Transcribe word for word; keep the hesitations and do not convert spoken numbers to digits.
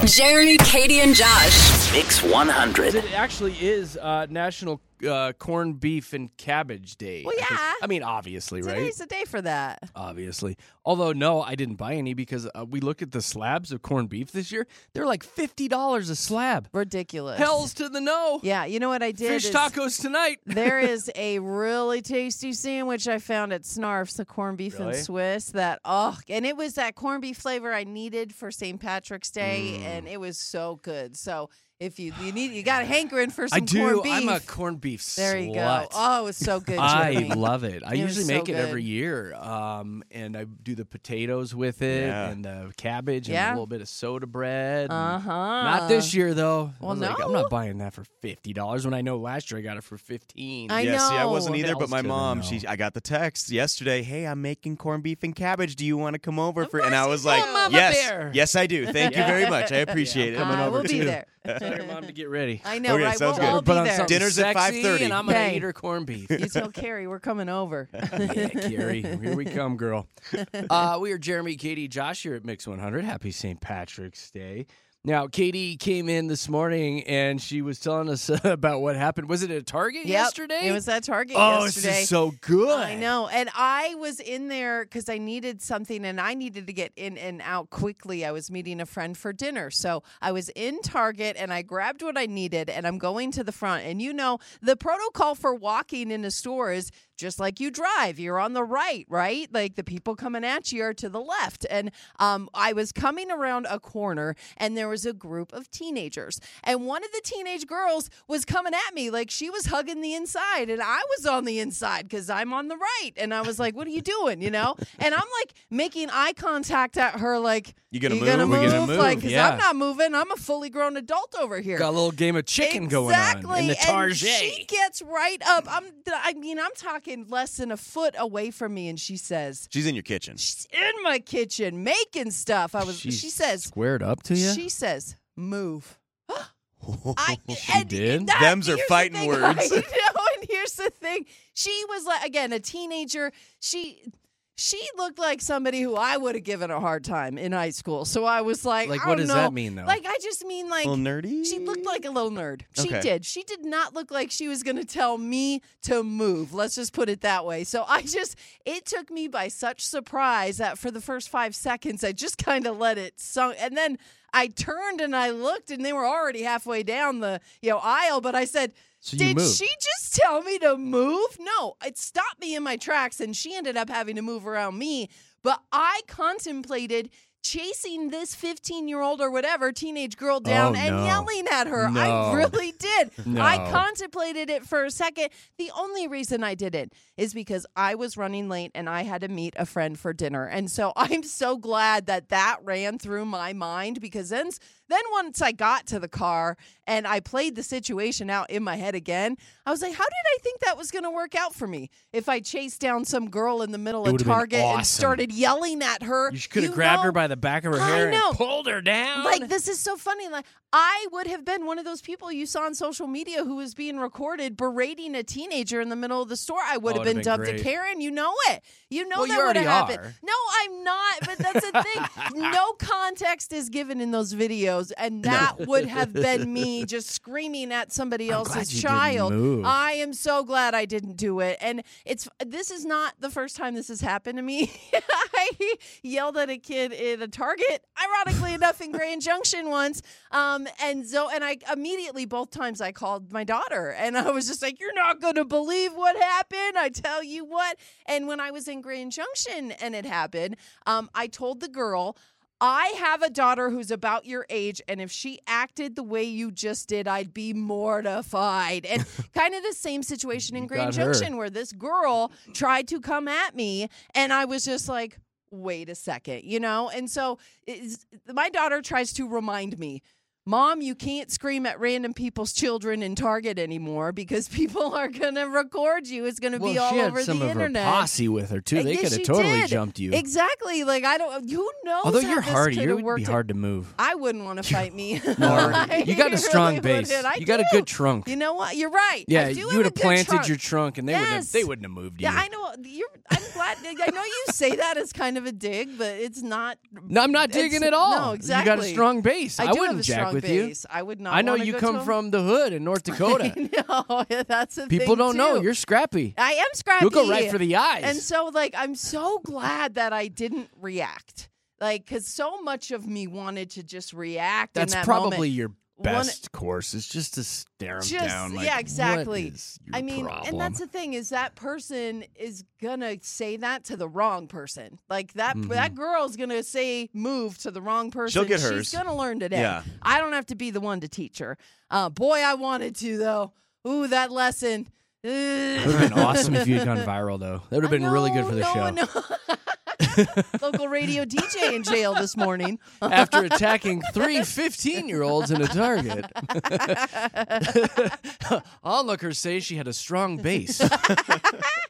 Jeremy, Katie, and Josh. Mix one hundred. It actually is uh, National uh, Corned Beef and Cabbage Day. Well, I think. yeah. I mean, obviously, right? Today's the day for that. Obviously. Although, no, I didn't buy any because uh, we look at the slabs of corned beef this year. They're like fifty dollars a slab. Ridiculous. Hells to the no. Yeah, you know what I did? Fish is tacos tonight. There is a really tasty sandwich I found at Snarf's, the corned beef Really? and Swiss. That oh, and it was that corned beef flavor I needed for Saint Patrick's Day, Mm. and it was so good. So if you you need you got a hankering for some I do. corned beef, I'm a corned beef there you go. slut. Oh, it was so good. I Jeremy. love it. I It was usually so make it good. every year, um, and I do the potatoes with it, Yeah. and the cabbage, and Yeah. a little bit of soda bread. and- Uh huh. Not this year, though. I Well, was like, I'm no. not buying that for fifty dollars when I know last year I got it for fifteen. I yeah, see, I know. wasn't either, but Hells my to the mom, no. she, I got the text yesterday. Hey, I'm making corned beef and cabbage. Do you want to come over Of for? And I course was you like, do. Mama yes, bear. yes, I do. Thank you very much. I appreciate it. coming I over will be too. there. Tell your mom to get ready. I know, Okay, right? sounds We'll good. all Put be on there. something Dinner's at sexy, five thirty. and I'm gonna Okay. eat her corned beef. You tell Carrie we're coming over. Yeah, Carrie, here we come, girl. Uh, we are Jeremy, Katie, Josh here at Mix one hundred. Happy Saint Patrick's Day. Now, Katie came in this morning and she was telling us about what happened. Was it at Target Yep, yesterday? It was at Target oh, yesterday. this is so good. I know. And I was in there because I needed something and I needed to get in and out quickly. I was meeting a friend for dinner. So I was in Target and I grabbed what I needed and I'm going to the front. And you know, the protocol for walking in a store is just like you drive. You're on the right, right? Like the people coming at you are to the left. And um, I was coming around a corner and there was a group of teenagers. And one of the teenage girls was coming at me like she was hugging the inside and I was on the inside because I'm on the right. And I was like, what are you doing? You know? And I'm like making eye contact at her like, You gonna you move? gonna We move? gonna move, Like, because yeah. I'm not moving. I'm a fully grown adult over here. Got a little game of chicken going on in the And Target. she gets right up. I'm. I mean, I'm talking less than a foot away from me, and she says, She's in your kitchen. "She's in my kitchen making stuff." I was. She she says, squared up to you? "She says, move." I, She and did? that- Thems are here's the fighting thing, words. I know, and here's the thing: she was like, again, a teenager. She. She looked like somebody who I would have given a hard time in high school. So I was like, Like, I what don't does know. that mean, though? Like, I just mean like a little nerdy. she looked like a little nerd. She Okay. did. She did not look like she was going to tell me to move. Let's just put it that way. So I just, it took me by such surprise that for the first five seconds, I just kind of let it sunk. And then I turned and I looked and they were already halfway down the you know aisle. But I said, So you did moved. she just tell me to move? No, it stopped me in my tracks and she ended up having to move around me. But I contemplated chasing this fifteen-year-old or whatever teenage girl down Oh, and no. yelling at her. No. I really did. No. I contemplated it for a second. The only reason I did it is because I was running late and I had to meet a friend for dinner. And so I'm so glad that that ran through my mind because then, then once I got to the car and I played the situation out in my head again, I was like, how did I think that was going to work out for me if I chased down some girl in the middle It of would've been Target and awesome. started yelling at her? You could have grabbed know, her by the back of her I hair know. and pulled her down. Like, this is so funny. Like, I would have been one of those people you saw on social media who was being recorded berating a teenager in the middle of the store. I would Oh, have it'd been been dubbed great. a Karen. You know it. You know Well, that you would have already happened. are. No, I'm not. But that's the thing. No context is given in those videos, and that would have been me just screaming at somebody I'm else's glad you didn't child. move. I am so glad I didn't do it. And it's this is not the first time this has happened to me. I yelled at a kid in a Target, ironically enough, in Grand Junction once. Um, and so, and I immediately both times I called my daughter, and I was just like, "You're not going to believe what happened. I tell you what." And when I was in Grand Junction and it happened, um, I told the girl, I have a daughter who's about your age, and if she acted the way you just did, I'd be mortified. And kind of the same situation in You Grand got her. Junction where this girl tried to come at me, and I was just like, wait a second, you know? And so it's, my daughter tries to remind me, Mom, you can't scream at random people's children in Target anymore because people are going to record you. It's going to well, be all she had over some the of internet. her posse with her, too. Uh, They yes, could have she totally did. jumped you. Exactly. Like, I don't, who knows Although how you're this hardy, could it have would worked be out. hard to move. I wouldn't want to fight me. No, I you got a really strong base. wouldn't. I You got a do. good trunk. You know what? You're right. Yeah, I do you have would a have good planted trunk. your trunk, and they wouldn't have. Yes. They wouldn't have moved you. Yeah, I know. You're, I'm glad. I know you say that as kind of a dig, but it's not. No, I'm not it's- digging at all. No, exactly. You got a strong base. I, I, do wouldn't have a jack strong with base. you. I would not. I know wanna you go come to a- from the hood in North Dakota. No, that's the People thing, don't know. too. You're scrappy. I am scrappy. You'll go right for the eyes. And so, like, I'm so glad that I didn't react. Like, because so much of me wanted to just react. That's in that probably moment. your One- best course. Is just to stare them Just down. Like, yeah, exactly. What is your I mean, problem? and that's the thing is that person is gonna say that to the wrong person. Like that Mhm. that girl's gonna say move to the wrong person. She'll get She's hers. gonna learn today. Yeah. I don't have to be the one to teach her. Uh, boy, I wanted to though. Ooh, that lesson. It would have been awesome if you had gone viral, though. That would have been really good for the no, show. No. Local radio D J in jail this morning. After attacking three fifteen-year-olds in a Target. Onlookers say she had a strong base.